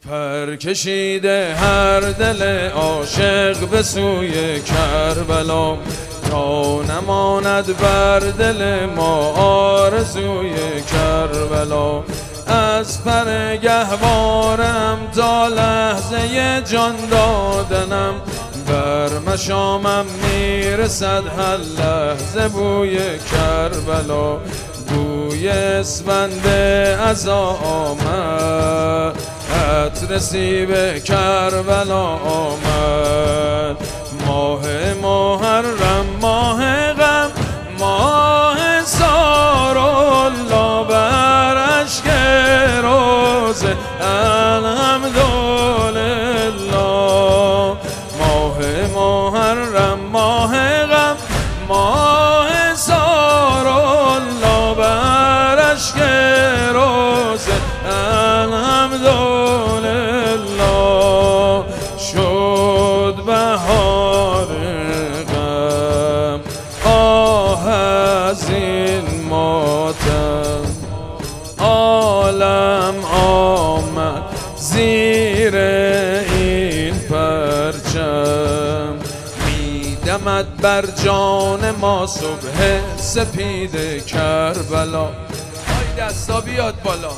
پر کشیده هر دل عاشق به سوی کربلا، تا نماند بر دل ما آرزوی کربلا. از پر گهوارم تا لحظه جان دادنم، بر مشامم میرسد هر لحظه بوی کربلا. بوی اسفند عزا آمد، عطر سیب کربلا آمد. ماه محرم، ماه غم، ماه سارالله، بر اشک روزه الحمدلله. ماه محرم، ماه غم، ماه سارالله، بر اشک روزه الحمدلله. شد بهار غم، آه از این ماتم، عالم آمد زیر این پرچم. میدمد بر جان ما صبح سپید کربلا. آی دستا بیاد بالا.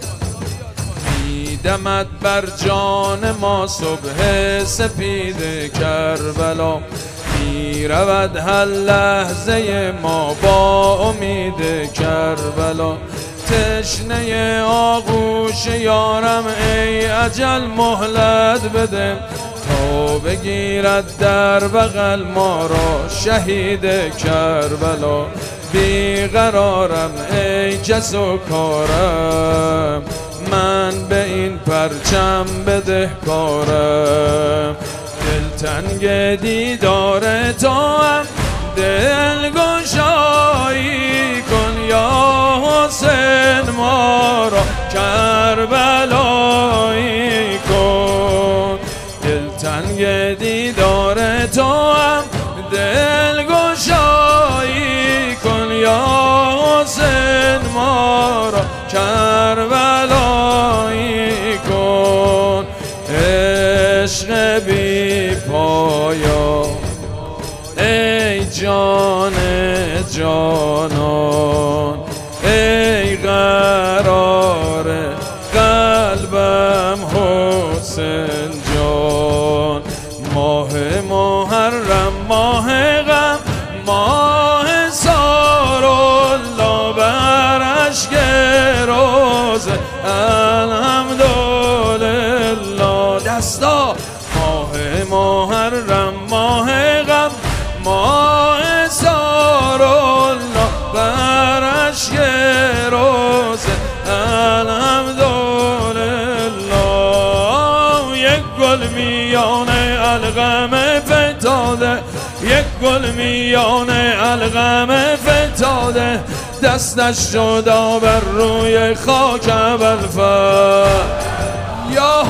میدمد بر جان ما صبح سپید کربلا. میرود هر لحظه ما با امید کربلا. تشنه آغوش یارم ای اجل مهلت بده، تا بگیرد در بغل ما را شهید کربلا. بیقرارم ای کس و کارم، من به این پرچم بدهکارم. دلتنگ دیدار تو هم دلگشایی کن یا حسین، ما را کربلایی کن. دلتنگ دیدار تو هم دلگشایی کن یا حسین، ما را کربلایی کن. عشق بی پایا ای جان جانان، ای قرار قلبم حسین جان. ماه محرم، ماه غم، ماه سارالله، بر اشک روزه الحمدلله. دستا. ماه محرم، ماه غم، ماه سارالله، بر اشک روزه الحمدلله. یک گل میان الغم فتاده، یک گل میان الغم فتاده، دستش جدا بر روی خاک ابوالفضل. یا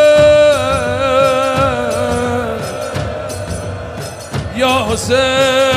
حسین، یا حسین.